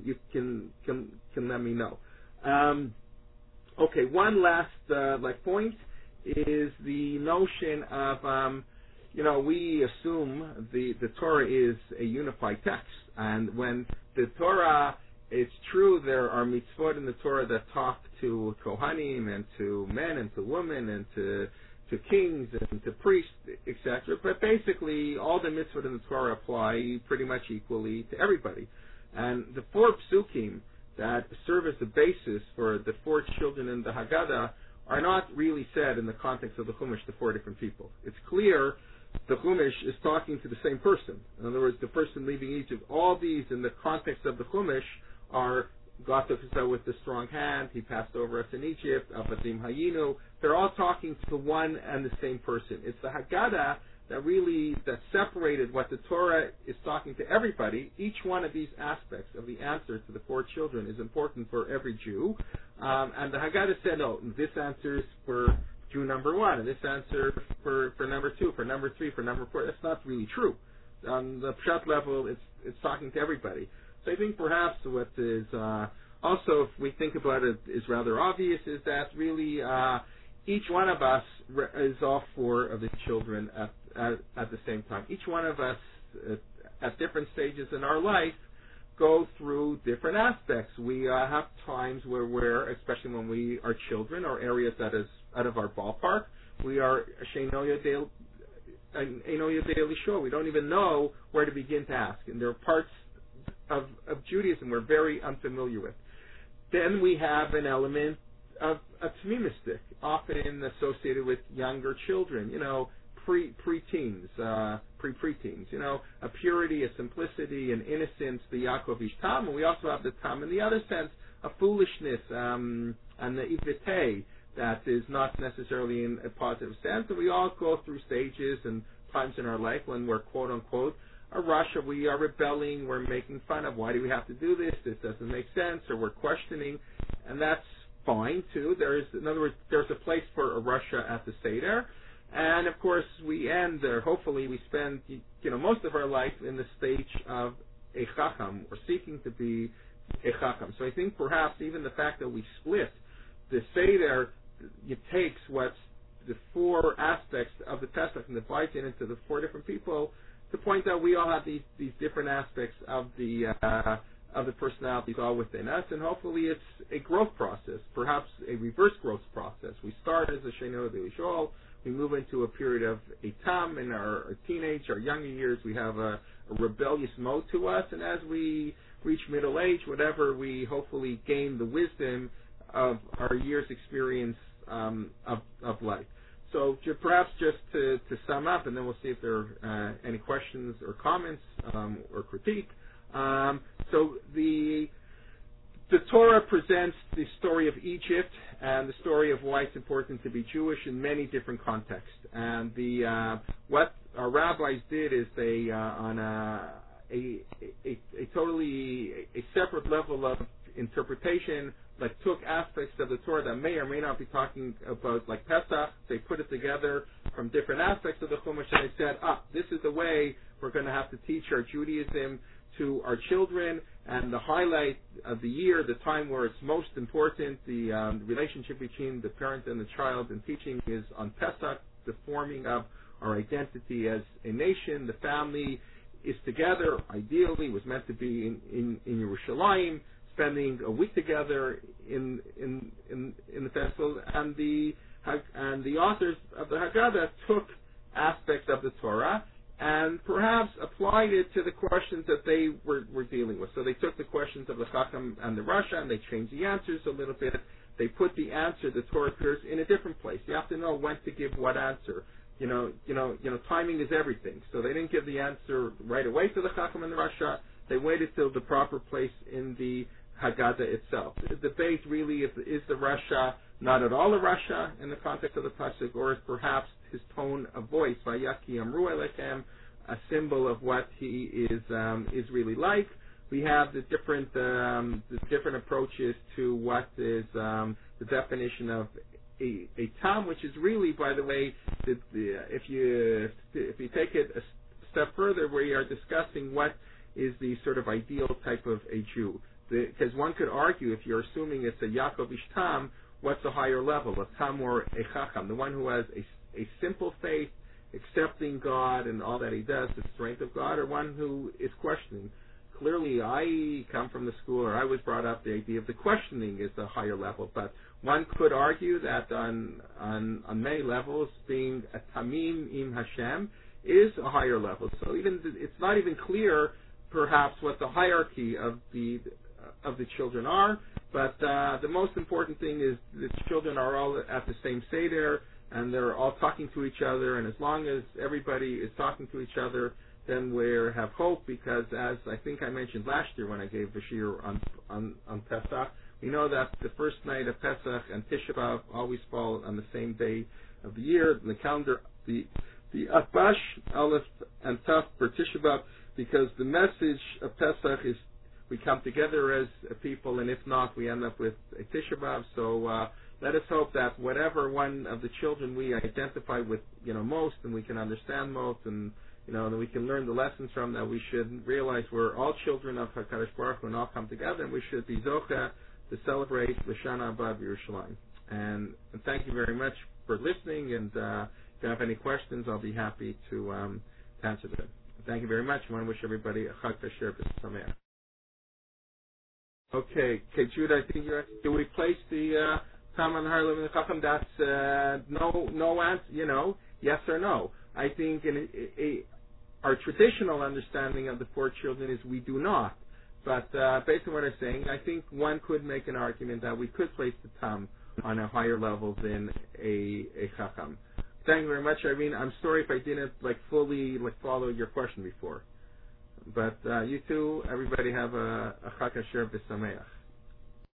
let me know. Okay, one last point is the notion of we assume the Torah is a unified text, and when the Torah, it's true there are mitzvot in the Torah that talk to Kohanim and to men and to women and to kings and to priests, etc. But basically, all the mitzvot in the Torah apply pretty much equally to everybody. And the four psukim that serve as the basis for the four children in the Haggadah are not really said in the context of the Chumash to four different people. It's clear the Chumash is talking to the same person. In other words, the person leaving Egypt. All these in the context of the Chumash are God took us out with the strong hand. He passed over us in Egypt. Avadim Hayinu. They're all talking to one and the same person. It's the Haggadah that separated what the Torah is talking to everybody. Each one of these aspects of the answer to the 4 children is important for every Jew. And the Haggadah said, oh, this answer is for Jew number 1, and this answer for number 2, for number 3, for number 4. That's not really true. On the Pshat level, it's talking to everybody. So I think perhaps what is also, if we think about it, is rather obvious, is that really each one of us is all 4 of the children at the same time. Each one of us at different stages in our life go through different aspects. We have times where we're, especially when we are children, or areas that is out of our ballpark, we are Sheinoya Daily Show. We don't even know where to begin to ask. And there are parts of Judaism we're very unfamiliar with. Then we have an element of tmimistic, often associated with younger children, preteens, preteens, a purity, a simplicity, an innocence, the Yaakov Ish Tam, and we also have the Tam in the other sense, a foolishness, and the Ivite that is not necessarily in a positive sense, and we all go through stages and times in our life when we're quote unquote a Russia, we are rebelling, we're making fun of why do we have to do this doesn't make sense, or we're questioning, and that's fine too. In other words, there's a place for a Russia at the Seder. And of course, we end there. Hopefully, we spend most of our life in the stage of a chacham, or seeking to be a chacham. So I think perhaps even the fact that we split the Seder, it takes what's the 4 aspects of the Pesach and divides it into the 4 different people to point out we all have these different aspects of the personalities all within us, and hopefully it's a growth process, perhaps a reverse growth process. We start as a Sheino de Ishol, we move into a period of a tam in our teenage, our younger years, we have a rebellious mode to us, and as we reach middle age, whatever, we hopefully gain the wisdom of our year's experience of life. So perhaps just to sum up, and then we'll see if there are any questions or comments or critique. So the Torah presents the story of Egypt and the story of why it's important to be Jewish in many different contexts. And what our rabbis did is they, on a totally separate level of interpretation, took aspects of the Torah that may or may not be talking about, like Pesach. They put it together from different aspects of the Chumash, and they said, this is the way we're going to have to teach our Judaism to our children, and the highlight of the year, the time where it's most important, the relationship between the parent and the child in teaching is on Pesach, the forming of our identity as a nation. The family is together, ideally, was meant to be in Yerushalayim, spending a week together in the festival, and the authors of the Haggadah took aspects of the Torah and perhaps applied it to the questions that they were dealing with. So they took the questions of the Chacham and the Rasha, and they changed the answers a little bit. They put the answer, the Torah appears, in a different place. You have to know when to give what answer. Timing is everything. So they didn't give the answer right away to the Chacham and the Rasha. They waited till the proper place in the Haggadah itself. The debate really is the Rasha not at all a Rasha in the context of the Pasuk, or is perhaps his tone of voice, Vayaki Amru Elechem, a symbol of what he is really like. We have the different approaches to what is the definition of a tam, which is really, by the way, if you take it a step further, we are discussing what is the sort of ideal type of a Jew. Because one could argue, if you're assuming it's a Yaakov Ish Tam, what's the higher level, a tam or a chacham, the one who has a simple faith, accepting God and all that he does, the strength of God, or one who is questioning. Clearly, I come from the school, or I was brought up, the idea of the questioning is the higher level, but one could argue that on many levels, being a tamim im Hashem is a higher level. So it's not even clear, perhaps, what the hierarchy of the children are, but the most important thing is the children are all at the same Seder, and they're all talking to each other, and as long as everybody is talking to each other, then we have hope, because as I think I mentioned last year when I gave the shiur on Pesach, we know that the first night of Pesach and Tisha B'Av always fall on the same day of the year. In the calendar, the Atbash, Aleph, and Taf for Tisha B'Av, because the message of Pesach is we come together as a people, and if not, we end up with a Tisha B'Av. So let us hope that whatever one of the children we identify with, most, and we can understand most, and that we can learn the lessons from, that we should realize we're all children of HaKadosh Baruch Hu and all come together, and we should be zocheh to celebrate L'Shana Haba B'Yerushalayim. And thank you very much for listening, and if you have any questions, I'll be happy to answer them. Thank you very much. I want to wish everybody a Chag Kasher B'Sameach. Okay, Jude, I think do we place the Tam and Harlem and the Chacham? That's no answer, yes or no. I think our traditional understanding of the 4 children is we do not. But based on what I'm saying, I think one could make an argument that we could place the Tam on a higher level than a Chacham. Thank you very much, Irene. I'm sorry if I didn't fully follow your question before. But you too, everybody have a Chag Kasher B'Sameach.